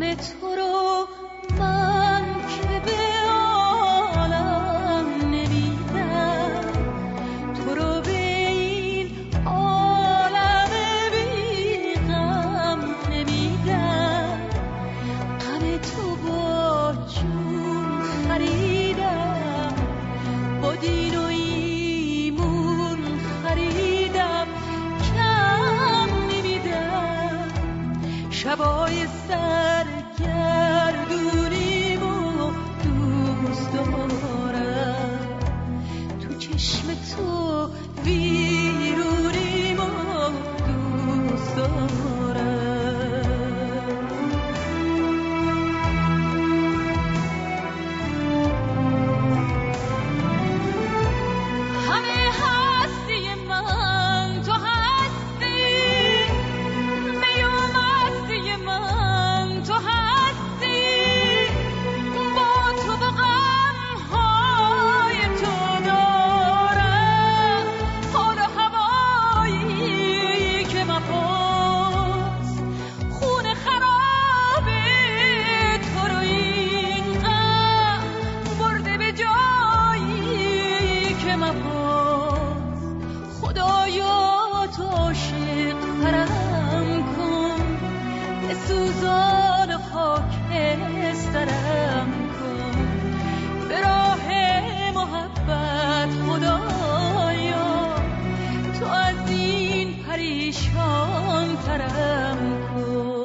تو رو من که به عالم نمیدم، تو رو به این عالم بی غم نمیدم. غم تو با جون خریدم، با دین و ایمون خریدم، کم نمیدم. شبای سرگردونیمو دوست دارم، تو چشم تو ویرونیمو دوست دارم. همه هستی من تو هستی، می و مستی من تو هستی، با تو با غمهای تو دارم حال و هوایی که مپرس. خون خراب تو رو این غم برده به جایی که مپرس. خدایا تو عاشق ترم کن، به سوزان خاکسترم کن، به راه محبت خدایا تو از این پریشان ترم کن.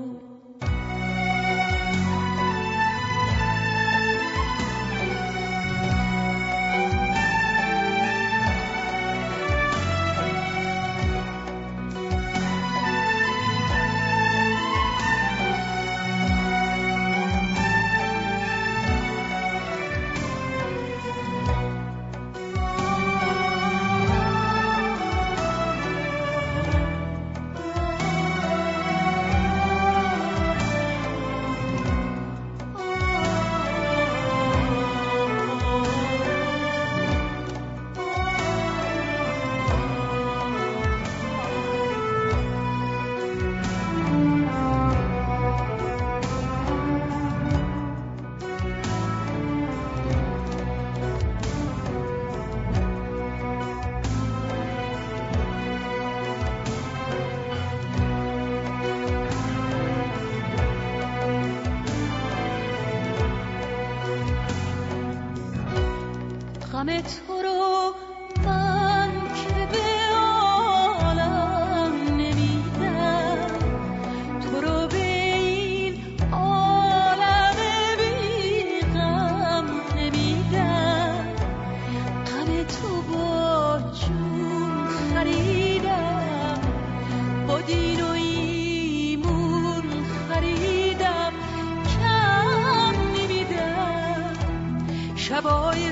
غم تو رو من که به عالم نمیدم، تو رو به این عالم بی غم نمیدم. غم تو با جون خریدم، با دین و ایمون خریدم، کم نمیدم. شبای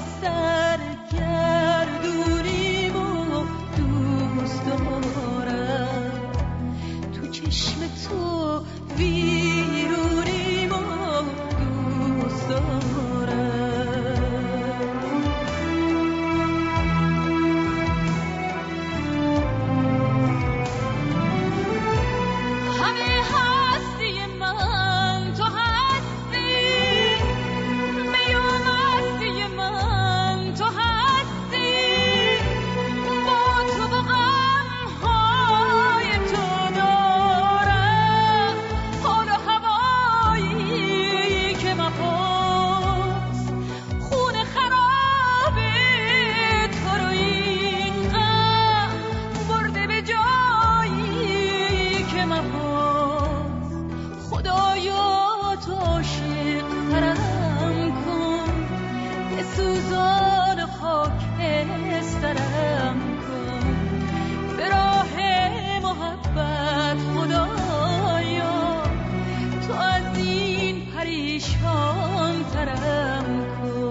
سرگردونیمو دوست دارم، تو چشم تو ویرونیمو دوست دارم. همه هستی من تو هستی، می و مستی من تو هستی، با تو با غمهای تو دارم حال و هوایی که مپرس. خون خراب تو رو این غم برده به جایی که مپرس. خدایا تو عاشق ترم کن، به سوزان خاکسترم کن، به راه محبت خدایا تو از این پریشان ترم کن.